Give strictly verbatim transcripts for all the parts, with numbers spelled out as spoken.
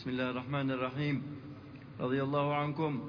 بسم الله الرحمن الرحيم. رضي الله عنكم.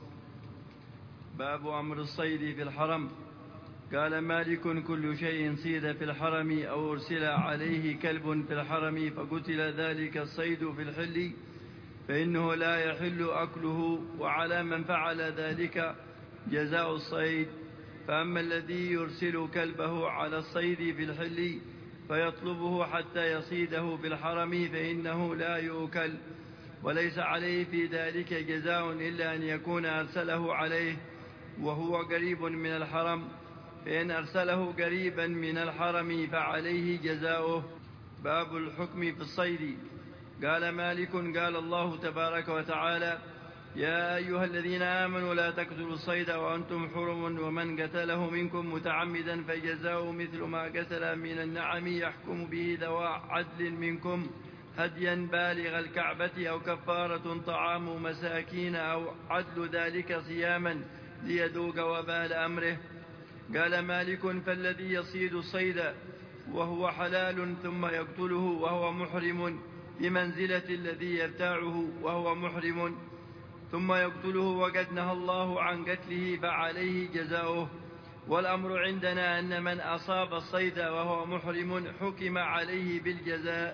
باب أمر الصيد في الحرم. قال مالك: كل شيء صيد في الحرم أو أرسل عليه كلب في الحرم فقتل ذلك الصيد في الحل فإنه لا يحل أكله، وعلى من فعل ذلك جزاء الصيد. فأما الذي يرسل كلبه على الصيد في الحل فيطلبه حتى يصيده في الحرم فإنه لا يؤكل، وليس عليه في ذلك جزاء إلا أن يكون أرسله عليه وهو قريب من الحرم، فإن أرسله قريبا من الحرم فعليه جزاؤه. باب الحكم في الصيد. قال مالك: قال الله تبارك وتعالى: يا أيها الذين آمنوا لا تقتلوا الصيد وأنتم حرم، ومن قتله منكم متعمدا فجزاؤه مثل ما قتل من النعم يحكم به ذوى عدل منكم هديا بالغ الكعبة أو كفارة طعام مساكين أو عدل ذلك صياما ليذوق وبال أمره. قال مالك: فالذي يصيد الصيد وهو حلال ثم يقتله وهو محرم بمنزلة الذي يرتاعه وهو محرم ثم يقتله وقد نهى الله عن قتله فعليه جزاؤه. والأمر عندنا أن من أصاب الصيد وهو محرم حكم عليه بالجزاء.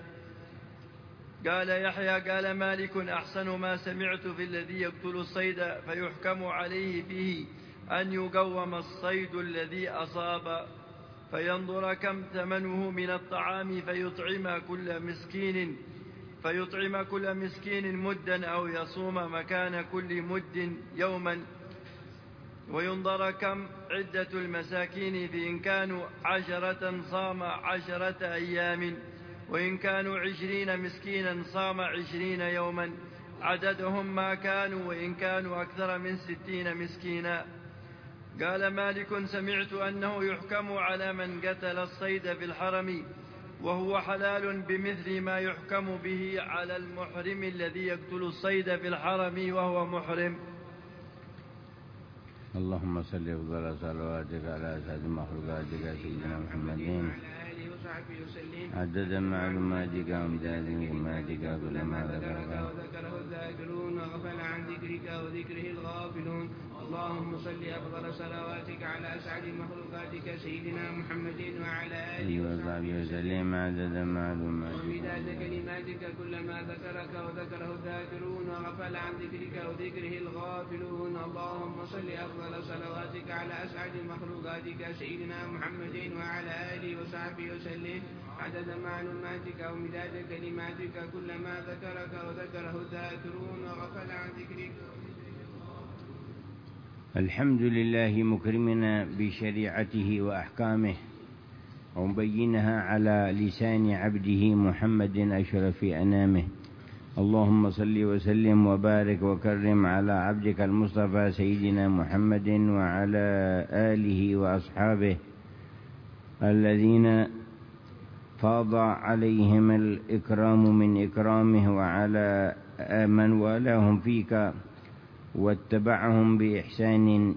قال يحيى: قال مالك: أحسن ما سمعت في الذي يقتل الصيد فيحكم عليه فيه أن يقوم الصيد الذي أصاب فينظر كم ثمنه من الطعام فيطعم كل مسكين فيطعم كل مسكين مدا أو يصوم مكان كل مد يوما، وينظر كم عدة المساكين، فإن كانوا عشرة صام عشرة أيام، وإن كانوا عشرين مسكينا صام عشرين يوما، عددهم ما كانوا، وإن كانوا أكثر من ستين مسكينا. قال مالك: سمعت أنه يحكم على من قتل الصيد في الحرم وهو حلال بمثل ما يحكم به على المحرم الذي يقتل الصيد في الحرم وهو محرم. اللهم صل أفضل صلواتك على أسعد مخلوقاتك سيدنا محمد عدد معلوماتك وامداد كلماتك كلما ذكرك وذكره الذاكرون وغفل عن ذكرك وذكره الغافلون. اللهم صل أفضل صلواتك على أسعد مخلوقاتك سيدنا محمد وعلى آله وصحبه وسلم عدد معلوماتك ومداد كلماتك كلما ذكرك وذكره الذاكرون وغفل عن ذكرك وذكره الغافلون. اللهم صل أفضل صلواتك على أسعد مخلوقاتك سيدنا محمد وعلى آله وصحبه وسلم عدد معلوماتك ومداد كلماتك كلما ذكرك وذكره الذاكرون وغفل عن ذكرك. الحمد لله مكرمنا بشريعته وأحكامه ومبينها على لسان عبده محمد أشرف أنامه. اللهم صل وسلم وبارك وكرم على عبدك المصطفى سيدنا محمد وعلى آله وأصحابه الذين فاض عليهم الإكرام من إكرامه، وعلى من والاهم فيك واتبعهم بإحسان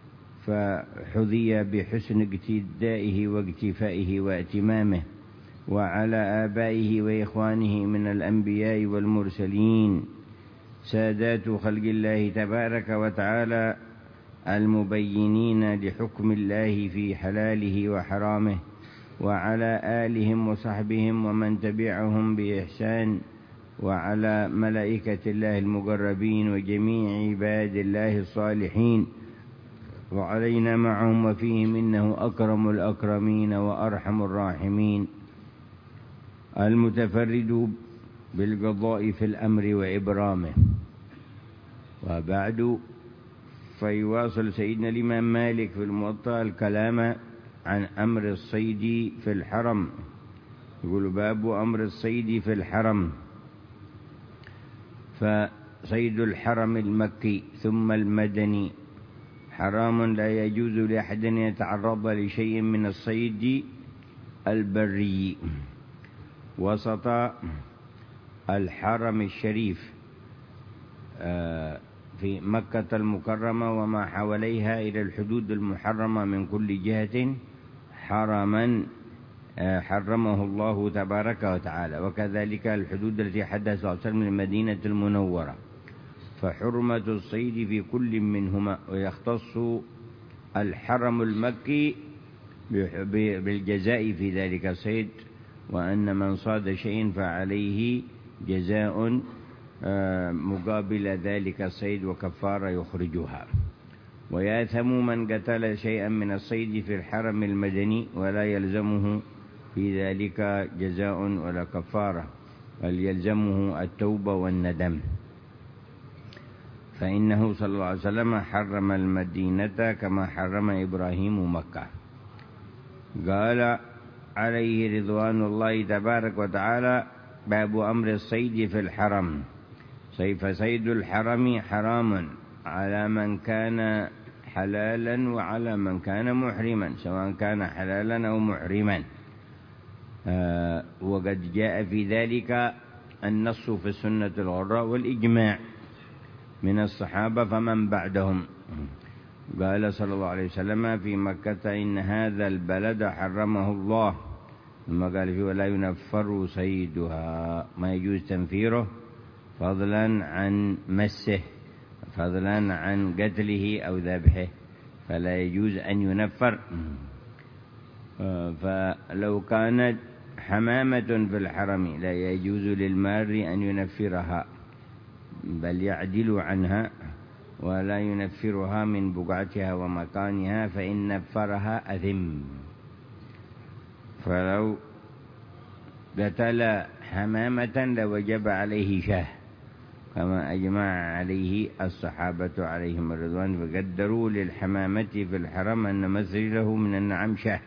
فحظي بحسن اقتدائه واقتفائه واتمامه، وعلى آبائه وإخوانه من الأنبياء والمرسلين سادات خلق الله تبارك وتعالى المبينين لحكم الله في حلاله وحرامه، وعلى آلهم وصحبهم ومن تبعهم بإحسان، وعلى ملائكة الله المقربين وجميع عباد الله الصالحين، وعلينا معهم وفيهم إنه أكرم الأكرمين وأرحم الراحمين المتفرد بالقضاء في الأمر وإبرامه. وبعد، فيواصل سيدنا الإمام مالك في الموطأ الكلام عن أمر الصيد في الحرم. يقول: باب أمر الصيد في الحرم. فصيد الحرم المكي ثم المدني حرام، لا يجوز لأحد أن يتعرض لشيء من الصيد البري. وسط الحرم الشريف في مكة المكرمة وما حواليها إلى الحدود المحرمة من كل جهة حرما حرمه الله تبارك وتعالى. وكذلك الحدود التي حدها صلى الله عليه وسلم من المدينة المنورة، فحرمة الصيد في كل منهما. ويختص الحرم المكي بالجزاء في ذلك الصيد، وأن من صاد شيء فعليه جزاء مقابل ذلك الصيد وكفارة يخرجها. وياثم من قتل شيئا من الصيد في الحرم المدني ولا يلزمه في ذلك جزاء ولا كفارة، بل يلزمه التوبة والندم، فإنه صلى الله عليه وسلم حرم المدينة كما حرم إبراهيم مكة. قال عليه رضوان الله تبارك وتعالى: باب أمر الصيد في الحرم. فصيد الحرم حرام على من كان حلالا وعلى من كان محرما، سواء كان حلالا أو محرما. آه وقد جاء في ذلك النص في السنة الغراء والإجماع من الصحابة فمن بعدهم. قال صلى الله عليه وسلم في مكة: إن هذا البلد حرمه الله. ثم قال فيه: ولا ينفر صيدها، ما يجوز تنفيره فضلا عن مسه، فضلا عن قتله أو ذبحه، فلا يجوز أن ينفر. فلو كانت حمامة في الحرم لا يجوز للمار أن ينفرها، بل يعدل عنها ولا ينفرها من بقعتها ومكانها، فإن نفرها أثم. فلو قتل حمامة لوجب عليه شاه، كما أجمع عليه الصحابة عليهم الرضوان، فقدروا للحمامة في الحرم أن مثله من النعم شاه،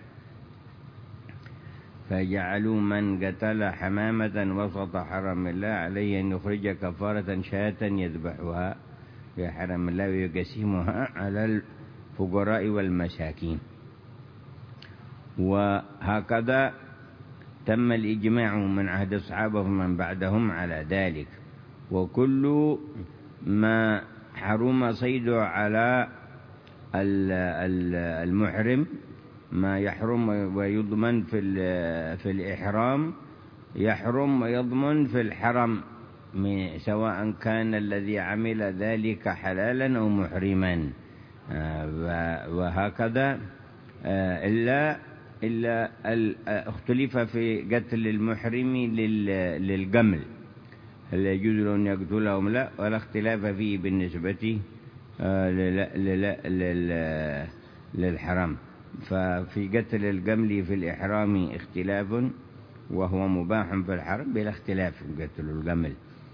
فجعلوا من قتل حمامة وسط حرم الله عليه أن يخرج كفارة شاة يذبحها في حرم الله ويقسمها على الفقراء والمساكين. وهكذا تم الإجماع من عهد الصحابة ومن بعدهم على ذلك. وكل ما حرم صيده على المحرم، ما يحرم ويضمن في في الإحرام يحرم ويضمن في الحرم، سواء كان الذي عمل ذلك حلالا أو محرما. وهكذا إلا إلا اختلف في قتل المحرم للجمل، هل يجوز له أن يقتلهم لا، ولا اختلاف فيه بالنسبة للحرم. ففي قتل الجمل في الإحرام اختلاف، وهو مباح في الحرم بلا اختلاف قتل الجمل.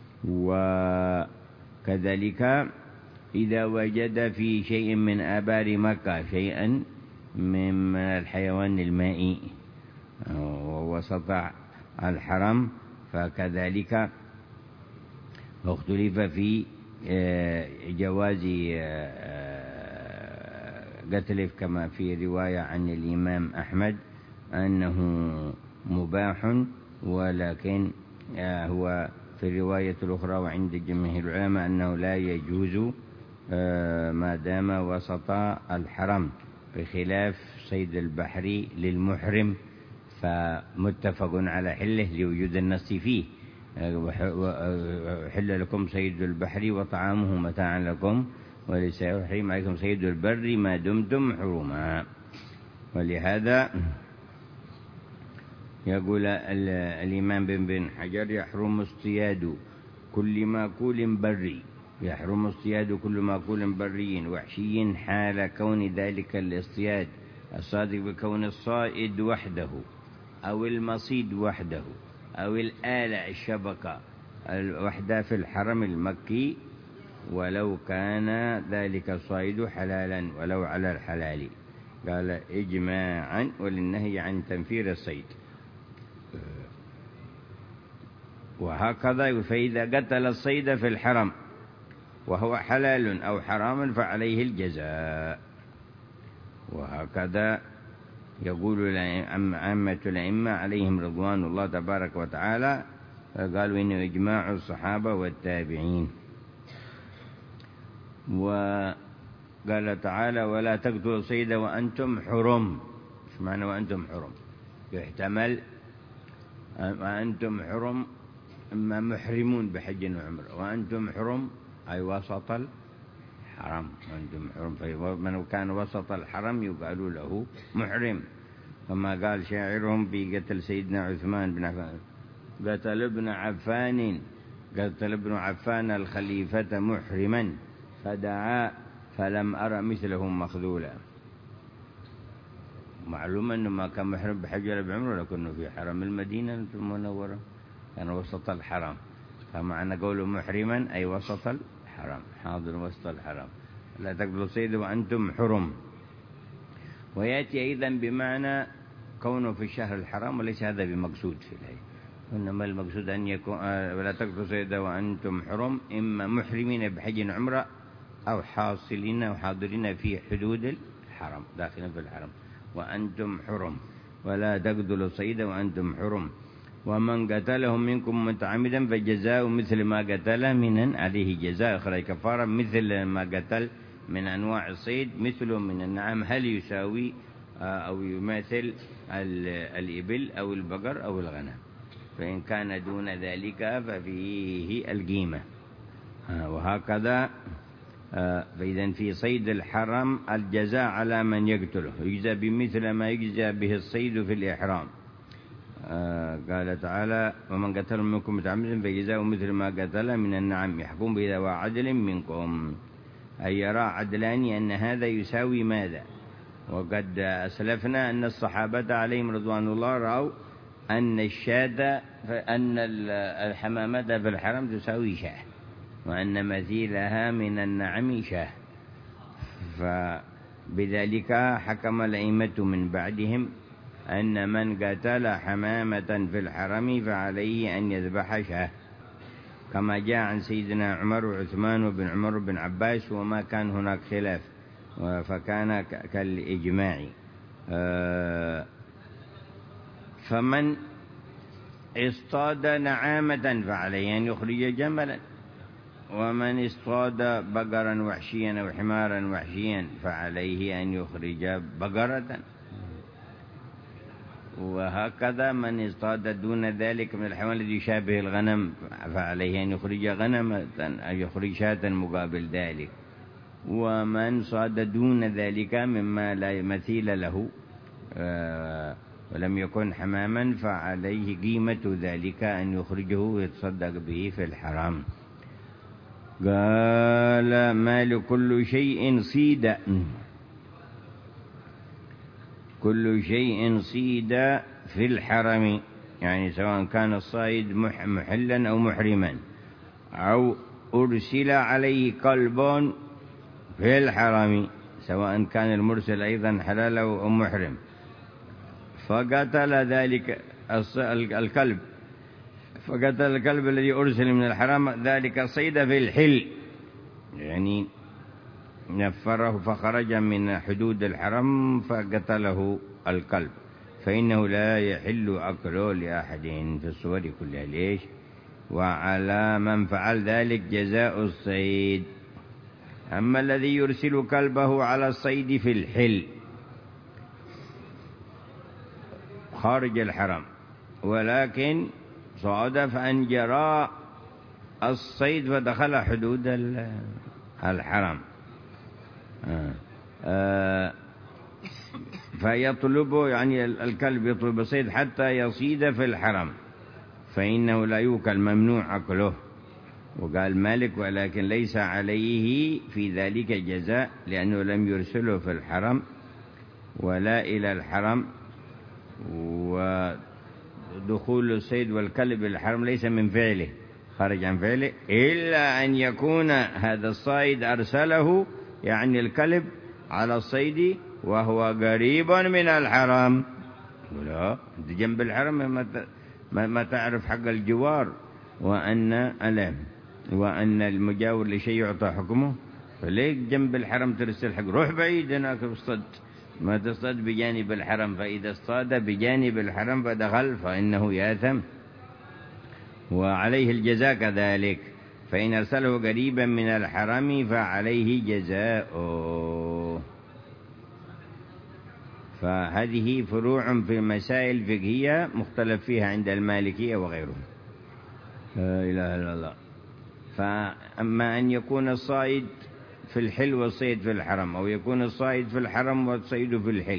وكذلك إذا وجد في شيء من آبار مكة شيئا من الحيوان المائي ووسط الحرم فكذلك اختلف في جواز قتله، كما في رواية عن الإمام أحمد أنه مباح، ولكن هو في الرواية الأخرى وعند جميع العلماء أنه لا يجوز ما دام وسط الحرم، بخلاف صيد البحر للمحرم فمتفق على حله لوجود النص فيه: وحل لكم صيد البحر وطعامه متاعا لكم ولسائر الحريم عليكم صيد البر ما دمتم حرما. ولهذا يقول الإمام بن بن حجر: يحرم اصطياد كل مأكول بري، يحرم اصطياد كل مأكول بري وحشي حال كون ذلك الاصطياد الصادق بكون الصائد وحده أو المصيد وحده أو الآلة الشبكة الوحدة في الحرم المكي، ولو كان ذلك الصيد حلالا ولو على الحلال. قال إجماعا وللنهي عن تنفير الصيد. وهكذا فإذا قتل الصيد في الحرم وهو حلال أو حرام فعليه الجزاء. وهكذا يقول عامة الأئمة عليهم رضوان الله تبارك وتعالى، قالوا إنه إجماع الصحابة والتابعين. وقال تعالى: ولا تقتلوا الصيد وأنتم حرم. ايش معنى وأنتم حرم؟ يحتمل وأنتم حرم إما محرمون بحج وعمرة، وأنتم حرم أي وسط الحرم، وأنتم حرم، فمن كان وسط الحرم يقال له محرم، كما قال شاعرهم في قتل سيدنا عثمان بن عفان: قتل ابن عفان قتل ابن عفان الخليفة محرما فدعا فلم أرى مثله مخذولا. معلوم أنه ما كان محرم بحج ولا بعمره، لكنه في حرم المدينة المنورة كان وسط الحرم، فمعنى قوله محرما أي وسط الحرم، حاضر وسط الحرم. لا تقتلوا صيد وأنتم حرم. ويأتي أيضا بمعنى كونه في الشهر الحرام، وليس هذا بمقصود في الآية، إنما المقصود أن يكون ولا تقتلوا صيد وأنتم حرم، إما محرمين بحج عمرة أو حاصلين وحاضرين في حدود الحرم، داخلين في الحرم. وأنتم حرم ولا تقتلوا صيد وأنتم حرم، ومن قتلهم منكم متعمدا فجزاء مثل ما قتل من عليه جزاء أخرى كفارة مثل ما قتل من أنواع الصيد مثله من النعم، هل يساوي أو يماثل الإبل أو البقر أو الغنم، فإن كان دون ذلك ففيه القيمة. وهكذا فإذا في صيد الحرم الجزاء على من يقتله يجزى بمثل ما يجزى به الصيد في الإحرام. قال تعالى: ومن قتل منكم متعمدا فجزاء مثل ما قتل من النعم يحكم به ذوى عدل منكم، أي يرى عدلان أن هذا يساوي ماذا. وقد أسلفنا أن الصحابة عليهم رضوان الله رأوا أن الشاة أن الحمامة في الحرم تساوي شاه، وأن مثيلها من النعم شاه، فبذلك حكم الأئمة من بعدهم أن من قتل حمامة في الحرم فعليه أن يذبح شاه، كما جاء عن سيدنا عمر وعثمان وابن عمر بن عباس، وما كان هناك خلاف فكان كالإجماع. فمن اصطاد نعامة فعليه أن يخرج جملا، ومن اصطاد بقرا وحشيا أو حمارا وحشيا فعليه أن يخرج بقرة، وهكذا من اصطاد دون ذلك من الحيوان الذي يشابه الغنم فعليه أن يخرج غنمة أو يخرج شاة مقابل ذلك، ومن صاد دون ذلك مما لا مثيل له ولم يكن حماما فعليه قيمة ذلك أن يخرجه ويتصدق به في الحرام. قال: مال كل شيء صيد، كل شيء صيد في الحرم، يعني سواء كان الصيد محلا أو محرما، أو أرسل عليه كلب في الحرم، سواء كان المرسل أيضا حلال أو محرم، فقتل ذلك الكلب فقتل الكلب الذي أرسل من الحرم ذلك الصيد في الحل، يعني نفره فخرج من حدود الحرم فقتله الكلب، فإنه لا يحل أكله لأحد في الصور كلها. ليش؟ وعلى من فعل ذلك جزاء الصيد. أما الذي يرسل كلبه على الصيد في الحل خارج الحرم، ولكن صادف أن جرى الصيد فدخل حدود الحرم، آه. آه. فيطلب يعني الكلب يطلب الصيد حتى يصيد في الحرم، فإنه لا يوكل، ممنوع أكله. وقال مالك: ولكن ليس عليه في ذلك جزاء، لأنه لم يرسله في الحرم ولا إلى الحرم، ودخول الصيد والكلب الحرم ليس من فعله، خرج عن فعله، إلا أن يكون هذا الصيد أرسله يعني الكلب على الصيد وهو قريب من الحرم. لا، جنب الحرم ما تعرف حق الجوار، وأن ألم وأن المجاور لشيء يعطى حكمه، فليك جنب الحرم ترسل حق، روح بعيد هناك اصطد، ما تصطاد بجانب الحرم، فإذا اصطاد بجانب الحرم فدخل فإنه ياثم، وعليه الجزاء كذلك. فإن أرسله قريبا من الحرم فعليه جزاء. فهذه فروع في مسائل فقهية مختلف فيها عند المالكية وغيرهم. لا إله إلا الله. فأما أن يكون الصيد في الحل والصيد في الحرم، أو يكون الصيد في الحرم والصيد في الحل،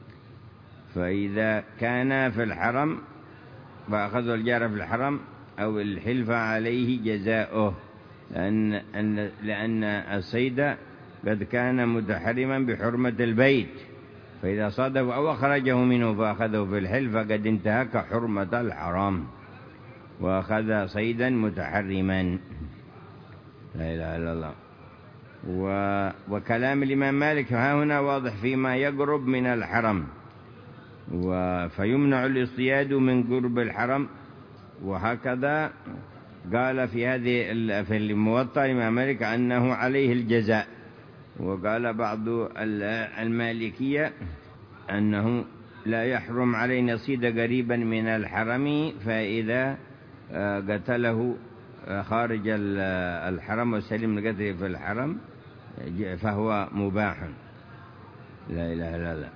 فإذا كان في الحرم فأخذوا الجارة في الحرم أو الحل فعليه جزاؤه، لأن, أن لأن الصيد قد كان متحرما بحرمة البيت، فإذا صاده أو أخرجه منه فأخذه في الحل فقد انتهك حرمة الحرام وأخذ صيدا متحرما. لا إله إلا الله. و... وكلام الإمام مالك ها هنا واضح فيما يقرب من الحرم، و... فيمنع الاصطياد من قرب الحرم. وهكذا قال في هذه في الموطأ الإمام مالك أنه عليه الجزاء. وقال بعض المالكية أنه لا يحرم علينا صيد قريبا من الحرم، فإذا قتله خارج الحرم وسلم القتل في الحرم فهو مباح. لا إله إلا الله.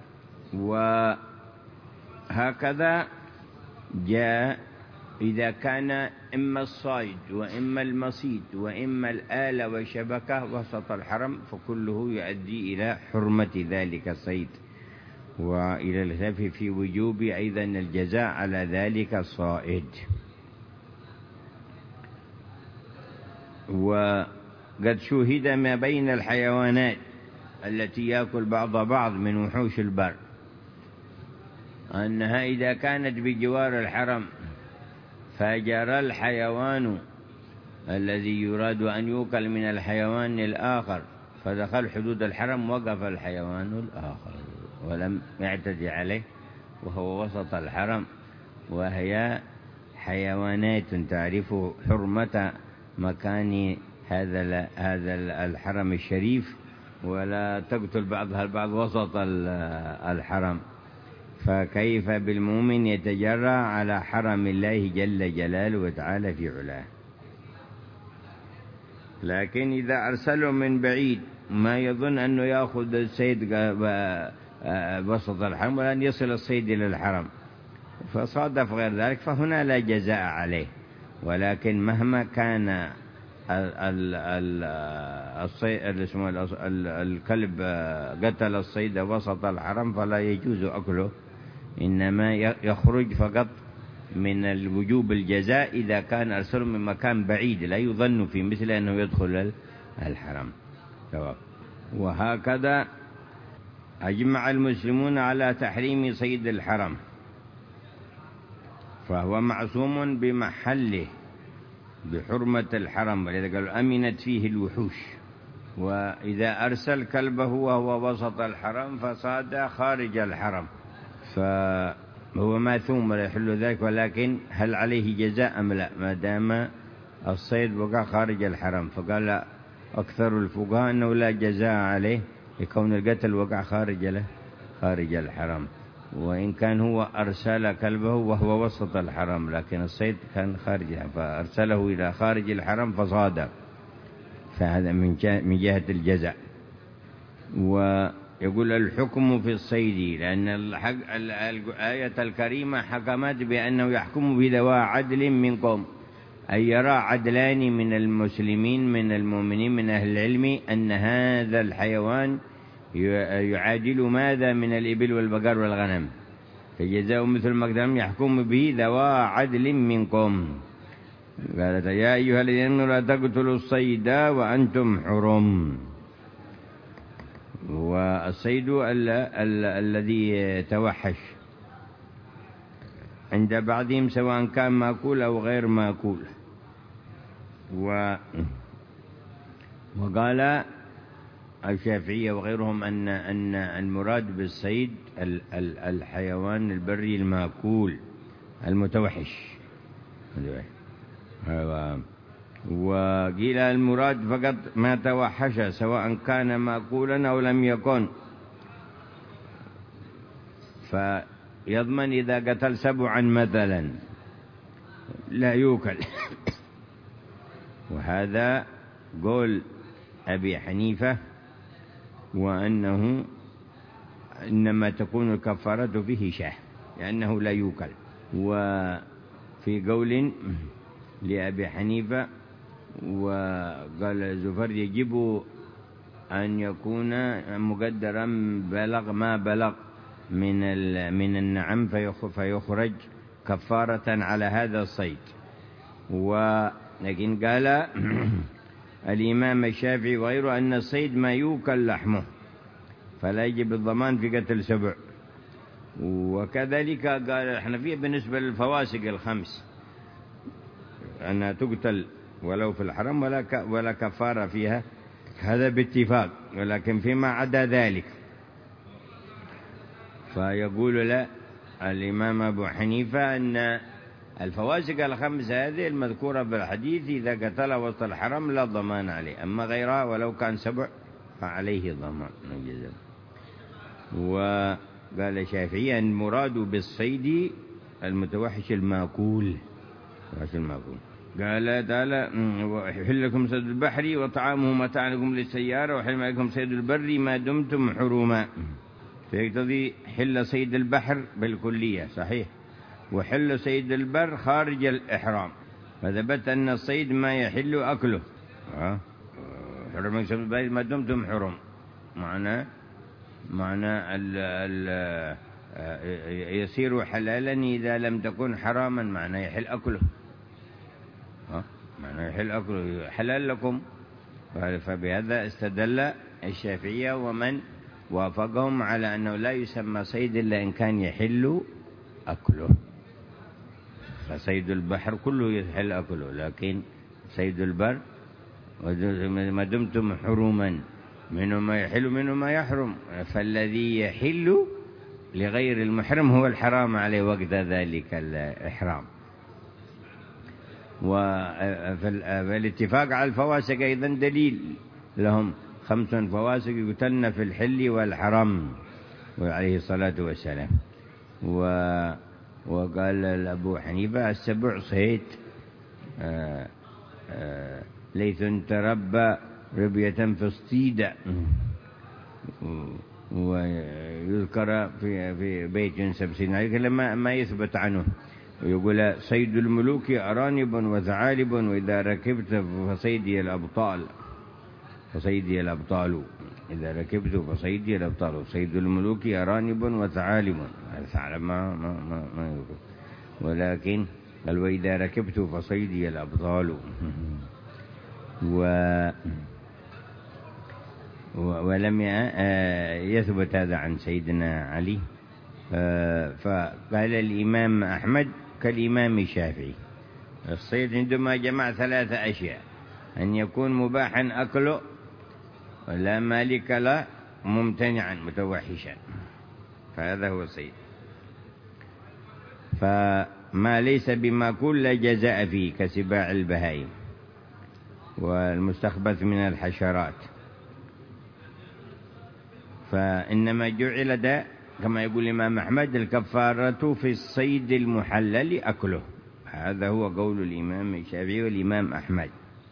وهكذا جاء إذا كان إما الصيد وإما المصيد وإما الآلة والشبكة وسط الحرم فكله يؤدي إلى حرمة ذلك الصيد، وإلى الخلاف في وجوب أيضا الجزاء على ذلك الصائد. وقد شوهد ما بين الحيوانات التي يأكل بعض بعض من وحوش البر أنها إذا كانت بجوار الحرم فجرى الحيوان الذي يراد أن يوكل من الحيوان الآخر فدخل حدود الحرم وقف الحيوان الآخر ولم يعتدي عليه وهو وسط الحرم، وهي حيوانات تعرف حرمة مكان هذا هذا الحرم الشريف، ولا تقتل بعضها البعض وسط الحرم. فكيف بالمؤمن يتجرى على حرم الله جل جلاله وتعالى في علاه؟ لكن إذا أرسله من بعيد ما يظن أنه يأخذ الصيد وسط الحرم ولن يصل الصيد إلى الحرم فصادف غير ذلك فهنا لا جزاء عليه. ولكن مهما كان الكلب قتل الصيد وسط الحرم فلا يجوز أكله، إنما يخرج فقط من الوجوب الجزاء إذا كان أرسله من مكان بعيد لا يظن في مثل أنه يدخل الحرم. وهكذا أجمع المسلمون على تحريم صيد الحرم، فهو معصوم بمحله بحرمة الحرم، ولذا قالوا أمنت فيه الوحوش. وإذا أرسل كلبه وهو وسط الحرم فصاد خارج الحرم فهو ماثوم ولا يحل ذلك، ولكن هل عليه جزاء أم لا ما دام الصيد وقع خارج الحرم؟ فقال أكثر الفقهاء أنه لا جزاء عليه لكون القتل وقع خارج له خارج الحرم، وإن كان هو أرسل كلبه وهو وسط الحرم لكن الصيد كان خارجها فأرسله إلى خارج الحرم فصاد، فهذا من جهة الجزاء. ويقول الحكم في الصيد لأن الآية الكريمة حكمت بأنه يحكم بذوى عدل منكم، أي يرى عدلان من المسلمين من المؤمنين من أهل العلم أن هذا الحيوان يعادل ماذا من الإبل والبقر والغنم، فجزاء مثل ما قدم يحكم به ذوى عدل منكم. قالت يا أيها الذين آمنوا لا تقتلوا الصيد وأنتم حرم. والصيد الذي توحش عند بعضهم سواء كان مأكول أو غير مأكول. و وقال الشافعية وغيرهم أن أن المراد بالصيد الحيوان البري المأكول المتوحش، وقيل المراد فقط ما توحش سواء كان مأكولا أو لم يكن، فيضمن إذا قتل سبعا مثلا لا يوكل. وهذا قول أبي حنيفة، وأنه إنما تكون الكفارة فيه شاه لأنه لا يوكل. وفي قول لأبي حنيفة وقال زفر يجب أن يكون مقدرا بلغ ما بلغ من من النعم فيخرج كفارة على هذا الصيد. ولكن قال الإمام الشافعي وغيره أن الصيد ما يوكل لحمه فلا يجب الضمان في قتل سبع. وكذلك قال الحنفية بالنسبة للفواسق الخمس أنها تقتل ولو في الحرم ولا ولا كفارة فيها، هذا باتفاق. ولكن فيما عدا ذلك فيقول لا الإمام أبو حنيفة أن الفواسق الخمس هذه المذكورة بالحديث إذا قتل وسط الحرم لا ضمان عليه، أما غيرها ولو كان سبع فعليه ضمان. وقال الشافعي المراد بالصيد المتوحش الماكول. الماكول قال تعالى يحل لكم صيد البحر وطعامه متاع لكم للسيارة وحرم عليكم صيد البر ما دمتم حروما. فيقتضي حل صيد البحر بالكلية صحيح، وحل صيد البر خارج الإحرام، فثبت أن الصيد ما يحل أكله. حرم عليكم صيد البر ما دمتم حرم معنى معنى ال ال يصير حلالا إذا لم تكن حراما، معنى يحل أكله معنى يحل أكله حلال لكم. فبهذا استدل الشافعية ومن وافقهم على أنه لا يسمى صيد إلا إن كان يحل أكله. فصيد البحر كله يحل أكله، لكن صيد البر ما دمتم حروما منه ما يحل منه ما يحرم، فالذي يحل لغير المحرم هو الحرام عليه وقت ذلك الإحرام. والاتفاق على الفواسق أيضا دليل لهم، خمس فواسق يقتلن في الحل والحرم عليه الصلاة والسلام. و وقال أبو حنيفة السبع صيد ليث تربى ربية فاصطيد. ويذكر في في بيت سبسين عليك لما ما يثبت عنه، ويقول صيد الملوك أرانب وثعالب وإذا ركبت فصيدي الأبطال فصيدي الأبطال إذا ركبت فصيدي الأبطال. صيد الملوك أرانب وثعالب، الثعلب ما ما ما, ما يقول، ولكن قال وإذا ركبت فصيدي الأبطال. و ولم يثبت هذا عن سيدنا علي. فقال الإمام أحمد كالإمام الشافعي الصيد عندما جمع ثلاثة أشياء: أن يكون مباحا أكله ولا مالك له ممتنعا متوحشا، فهذا هو الصيد. فما ليس بماكول لا جزاء فيه كسباع البهائم والمستخبث من الحشرات. فإنما جعل ده كما يقول الإمام أحمد الكفارة في الصيد المحلل أكله. هذا هو قول الإمام الشافعي والإمام أحمد.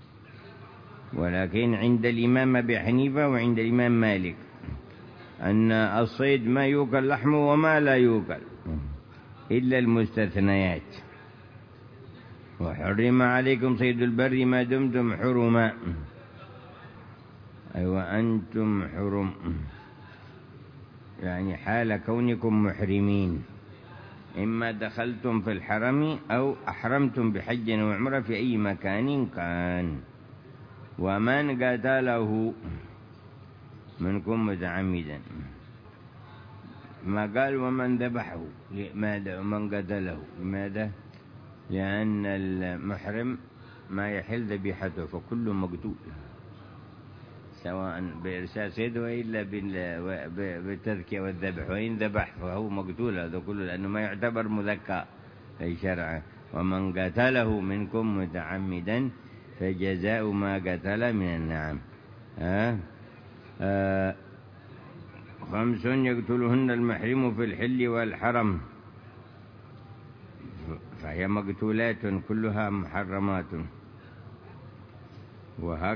ولكن عند الإمام أبي حنيفة وعند الإمام مالك أن الصيد ما يوكل لحمه وما لا يوكل إلا المستثنيات. وحرم عليكم صيد البر ما دمتم حرما، أي وأنتم حرم، يعني حال كونكم محرمين، إما دخلتم في الحرم أو أحرمتم بحج وعمرة في أي مكان كان. ومن قتله منكم متعمدا، ما قال ومن ذبحه، لماذا ومن قتله؟ لماذا؟ لأن المحرم ما يحل ذبيحته فكل مقتول، سواء بإرسال صيد وإلا بالتذكية والذبح، وإن ذبح فهو مقتول هذا كله، لأنه ما يعتبر مذكى في شرعه. ومن قتله منكم متعمدا فجزاء ما قتل من النعم. آه آه خمس يقتلهن المحرم في الحل والحرم، فهي مقتولات كلها محرمات.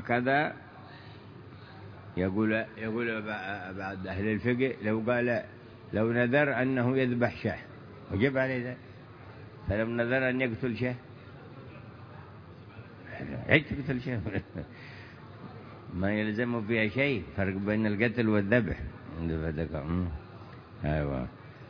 وهكذا يقول يقول بعض أهل الفقه لو قال لو نذر أنه يذبح شاه وجب عليه ذلك، فلو نذر أن يقتل شاه عيد تقتل شاه ما يلزم فيها شيء، فرق بين القتل والذبح. أيوة.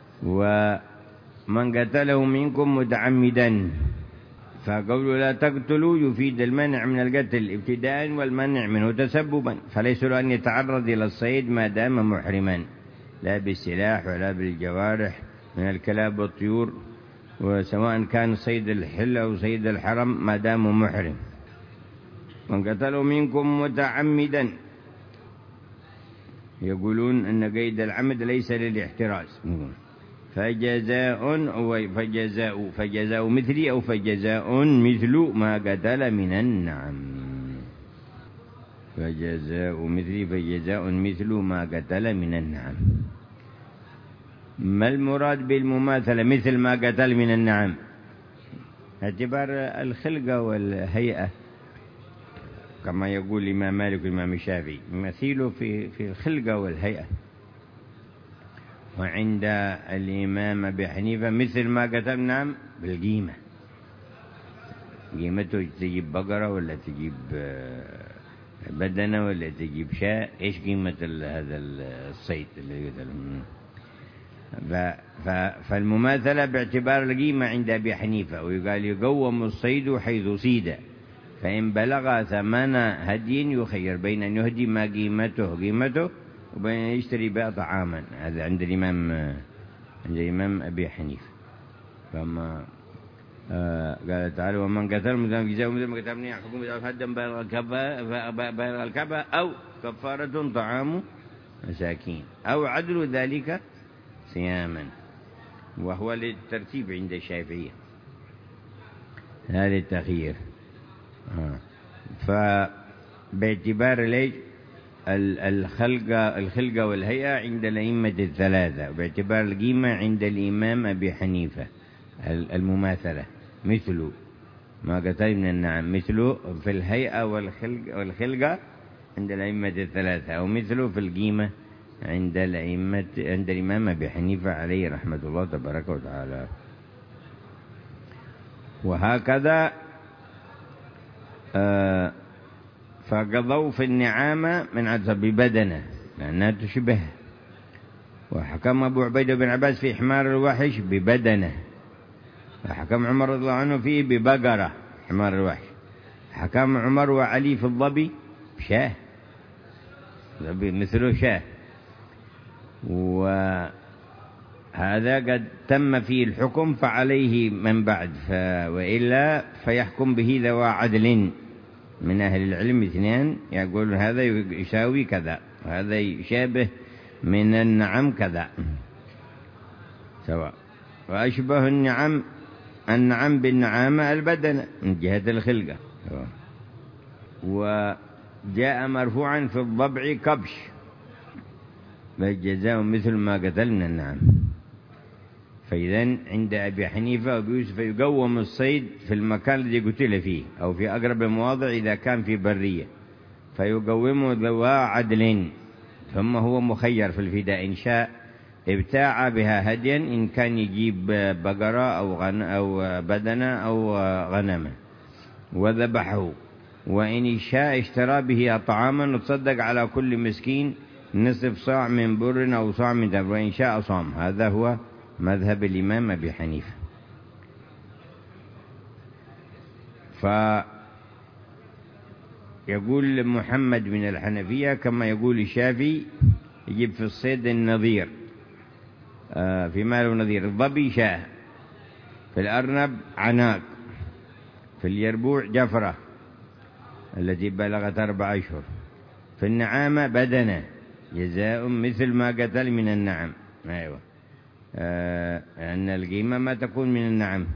ومن قتله منكم متعمدا، فقوله لا تقتلوا يفيد المنع من القتل ابتداء والمنع منه تسببا، فليس له أن يتعرض إلى الصيد ما دام محرما، لا بالسلاح ولا بالجوارح من الكلاب والطيور، وسواء كان صيد الحل أو صيد الحرم ما دام محرم. من قتله منكم متعمدا، يقولون أن قيد العمد ليس للاحتراز، فجزاء أو فجزاء فجزاء مثلي أو فجزاء مثل ما قتل من النعم، فجزاء مثلي فجزاء مثل ما قتل من النعم. ما المراد بالمماثلة مثل ما قتل من النعم؟ اعتبار الخلقة والهيئة كما يقول الإمام مالك والإمام الشافعي، مثيله في في الخلقة والهيئة. وعند الإمام أبي حنيفة مثل ما قتل نعم بالقيمة، قيمته تجيب بقرة ولا تجيب بدنة ولا تجيب شاء، إيش قيمة هذا الصيد اللي قتل. فالمماثلة باعتبار القيمة عند أبي حنيفة، ويقال يقوم الصيد حيث صيد، فإن بلغ ثمن هدي يخير بين أن يهدي ما قيمته قيمته وبين أن يشتري بها طعاما. هذا عند الإمام عند الإمام أبي حنيفة. فما آه قال تعالى ومن قتل مثل جزاء مثل ما قتل من يحكم بذلك هدم بالغ الكعبة أو كفارة طعام مساكين أو عدل ذلك صياما، وهو للترتيب عند الشافعية هذا التخيير. آه. فباعتبار ليش الخلقة الخلقة والهيئة عند الأئمة الثلاثة، وباعتبار القيمة عند الإمام أبي حنيفة المماثلة مثل ما قتل من النعم، مثله في الهيئة والخلقة, والخلقة عند الأئمة الثلاثة، أو مثله في القيمة عند الأئمة عند الإمام أبي حنيفة عليه رحمة الله تبارك وتعالى. وهكذا آه فقضوا في النعامة من عدسة ببدنة لأنها تشبه، وحكم أبو عبيدة بن عباس في حمار الوحش ببدنة، وحكم عمر رضي الله عنه فيه ببقرة حمار الوحش، حكم عمر وعلي في الظبي بشاه مثله شاه. وهذا قد تم فيه الحكم فعليه من بعد، ف... وإلا فيحكم به ذوى عدل من أهل العلم اثنان يقول هذا يساوي كذا وهذا يشابه من النعم كذا سواء. وأشبه النعم النعم بالنعامة البدن من جهة الخلقة. وجاء مرفوعا في الضبع كبش فالجزاء مثل ما قتل من النعم. فإذن عند أبي حنيفة وأبي يوسف يقوم الصيد في المكان الذي قتل فيه أو في أقرب المواضع إذا كان في برية، فيقومه ذوى عدل، ثم هو مخير في الفداء إن شاء ابتاع بها هديا إن كان يجيب بقرة أو, غن أو بدنة أو غنمة وذبحه، وإن شاء اشترى به طعاما وتصدق على كل مسكين نصف صاع من بر أو صاع من تمر وإن شاء صام. هذا هو مذهب الإمام أبي حنيفة. فيقول محمد من الحنفية كما يقول الشافعي يجب في الصيد النظير في ماله نظير، الظبي شاه، في الأرنب عناق، في اليربوع جفرة التي بلغت أربع أشهر، في النعامة بدنة جزاء مثل ما قتل من النعم. أيوة آه أن القيمة ما تكون من النعم.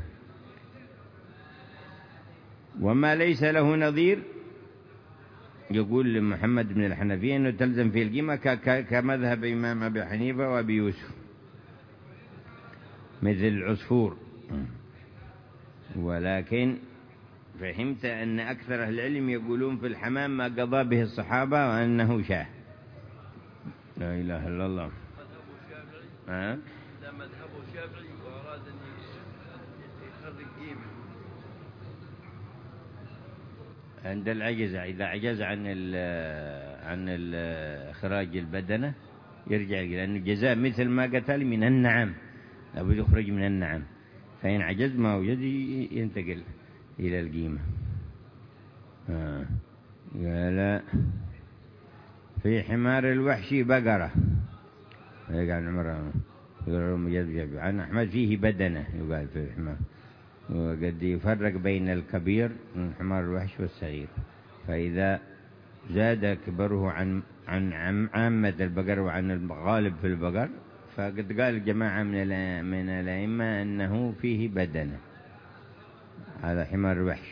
وما ليس له نظير يقول محمد بن الحنفية أنه تلزم في القيمة كمذهب إمام أبي حنيفة وأبي يوسف مثل العصفور. ولكن فهمت أن أكثر أهل العلم يقولون في الحمام ما قضى به الصحابة وأنه شاه. لا إله إلا الله. ها؟ هذا مذهبه الشافعي وأراد أن يخرج قيمة. عند العجز، إذا عجز عن ال عن ال إخراج البدنة يرجع، لأن الجزاء مثل ما قتل من النعم، لابد يخرج من النعم، فإن عجز ما وجد ينتقل إلى القيمة. آه. قال في حمار الوحشي بقرة، يقال عمره عن أحمد فيه بدنة، يقال في الحمار، وقد يفرق بين الكبير من حمار الوحش والصغير، فإذا زاد كبره عن عن عامة البقر وعن الغالب في البقر، فقد قال جماعة من من الأئمة أنه فيه بدنة هذا حمار الوحش.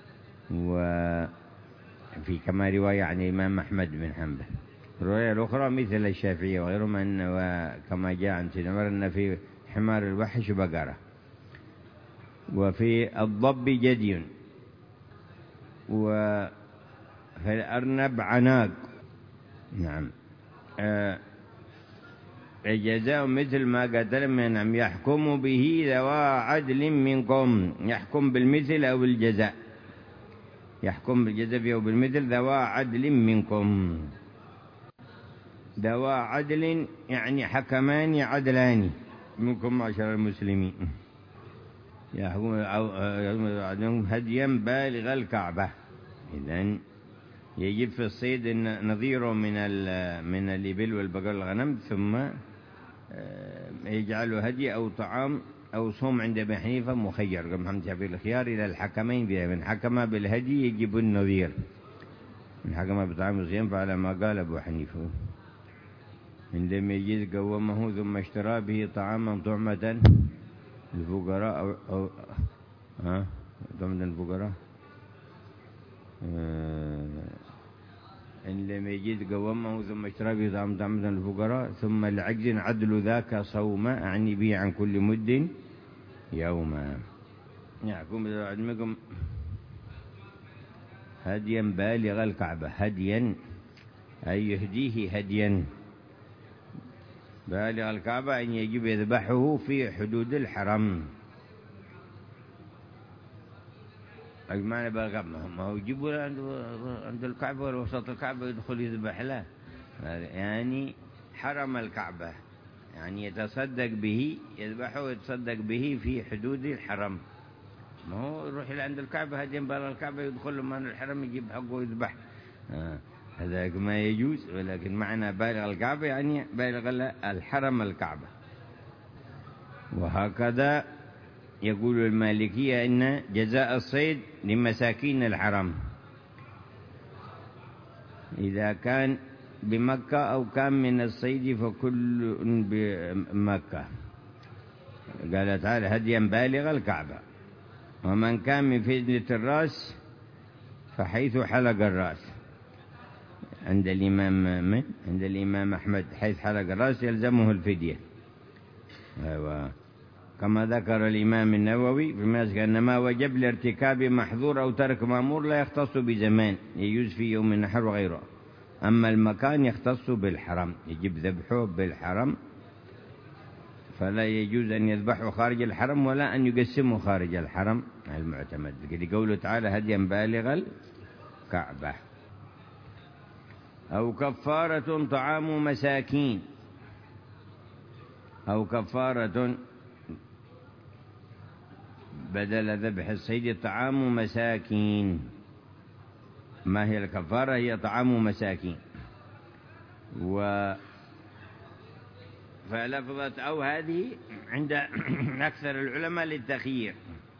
وفي كما رواية عن الإمام أحمد بن حنبل. الرواية الأخرى مثل الشافعية وغيرهم أن وكما جاء عن سيدنا عمر أن في حمار الوحش بقرة. وفي الضب جدي، وفي الأرنب عناق. نعم. آه الجزاء مثل ما قتل من نعم يحكم به ذوى عدل منكم، يحكم بالمثل أو بالجزاء، يحكم بالجزاء أو بالمثل ذوى عدل منكم. ذوى عدل يعني حكمان عدلان منكم معشر المسلمين، يحكم هديا بالغ الكعبة. إذن يجب في الصيد نظيره من من الإبل والبقر والغنم، ثم يجعله هدي أو طعام أو صوم عند ابن حنيفة مخير، قال محمد شافعي الخيار إلى الحكمين بها، من حكم بالهدي يجب النظير، من حكم بطعام الصيام فعلى ما قال أبو حنيفة. عندما يجد قومه ثم اشترى به طعاما طعمة الفقراء أو, أو ها طعمة الفقراء إن لم يجد قومه ثم اشترى به طعاما طعمة الفقراء ثم العجز عدل ذاك صوما، أعني به عن كل مد يوما. يحكم بعلمكم هديا بالغ الكعبة، هديا أي يهديه هديا بالغ الكعبة، أن يجب يذبحه في حدود الحرم. معنى بالغ ما هو يجيبه عند الكعبة ولا وسط الكعبة يدخل يذبح له، يعني حرم الكعبة، يعني يتصدق به، يذبحه ويتصدق به في حدود الحرم. ما هو يروح إلى عند الكعبة هديا بالغ الكعبة يدخل من الحرم يجيب حقه ويذبح، آه. هذا ما يجوز، ولكن معنى بالغ الكعبة يعني بالغ الحرم الكعبة. وهكذا يقول المالكية إن جزاء الصيد لمساكين الحرم إذا كان بمكة أو كان من الصيد فكل بمكة. قال تعالى هديا بالغ الكعبة. ومن كان من فدية الرأس فحيث حلق الرأس عند الإمام من عند الإمام أحمد، حيث حلق الرأس يلزمه الفدية. أيوة. كما ذكر الإمام النووي في المسك أن ما وجب لارتكاب محظور أو ترك مأمور لا يختص بزمان، يجوز في يوم النحر وغيره، أما المكان يختص بالحرم، يجب ذبحه بالحرم، فلا يجوز أن يذبحه خارج الحرم ولا أن يقسمه خارج الحرم المعتمد، لقوله تعالى هديا بالغ الكعبة. أو كفارة طعام مساكين، أو كفارة بدل ذبح الصيد طعام مساكين. ما هي الكفارة؟ هي طعام مساكين. و فلفظة أو هذه عند أكثر العلماء للتخيير،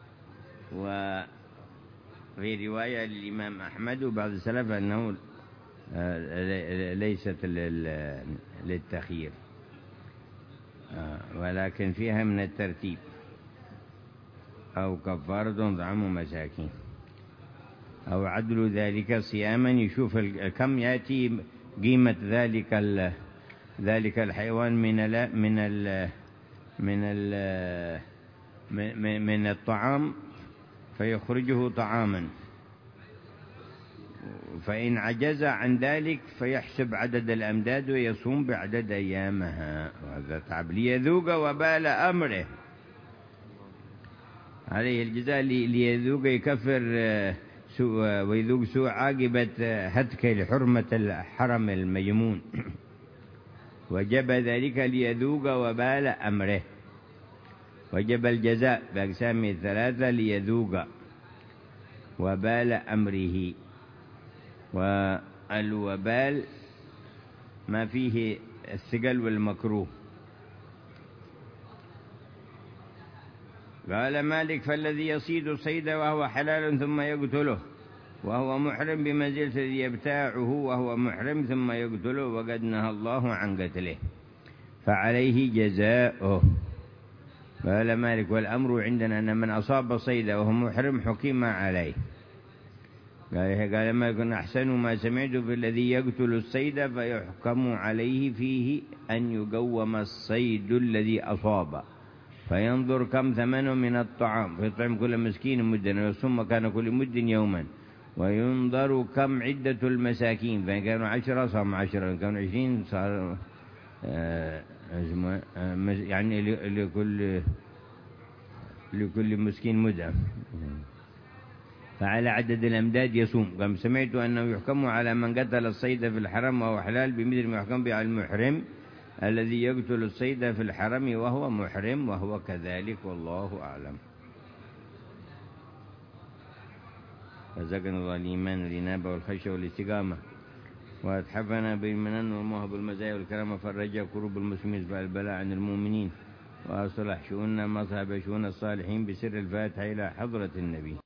وفي رواية للإمام أحمد وبعض السلف أنه ليست للتخيير، ولكن فيها من الترتيب. أو كفارة طعام مساكين أو عدل ذلك صياما، يشوف كم يأتي قيمة ذلك ذلك الحيوان من ال من ال من ال من الطعام فيخرجه طعاما. فإن عجز عن ذلك فيحسب عدد الأمداد ويصوم بعدد أيامها، وهذا تعب ليذوق وبال أمره. عليه الجزاء ليذوق يكفر سوء ويذوق سوء عاقبة هتك لحرمة الحرم الميمون. وجب ذلك ليذوق وبال أمره. وجب الجزاء بأقسام الثلاثة ليذوق وبال أمره. والوبال ما فيه الثقل والمكروه. قال مالك فالذي يصيد الصيد وهو حلال ثم يقتله وهو محرم بمنزلة الذي يبتاعه وهو محرم ثم يقتله وقد نهى الله عن قتله فعليه جزاؤه. قال مالك والأمر عندنا أن من أصاب الصيد وهو محرم حكم عليه. قال قال مالك أحسن ما سمعت في الذي يقتل الصيد فيحكم عليه فيه أن يقوم الصيد الذي أصاب فينظر كم ثمنه من الطعام فيطعم كل مسكين مدا ويصوم مكان كل مد يوما وينظر كم عدة المساكين فإن كانوا عشرة صام عشرة وإن كانوا عشرين صار آه يعني لكل لكل مسكين مدة فعلى عدد الأمداد يصوم. قام سمعت أنه يحكم على من قتل الصيد في الحرم وهو حلال بمثل ما يحكم به على المحرم الذي يقتل الصيد في الحرم وهو محرم وهو كذلك والله أعلم. رزقنا الله الإيمان والإنابة والخشية والاستقامة وأتحفنا بالمنن والموهب والمزايا والكرامة فرج كروب المسلمين فالبلاء عن المؤمنين وأصلح شؤوننا مصحب شؤون الصالحين بسر الفاتحة إلى حضرة النبي.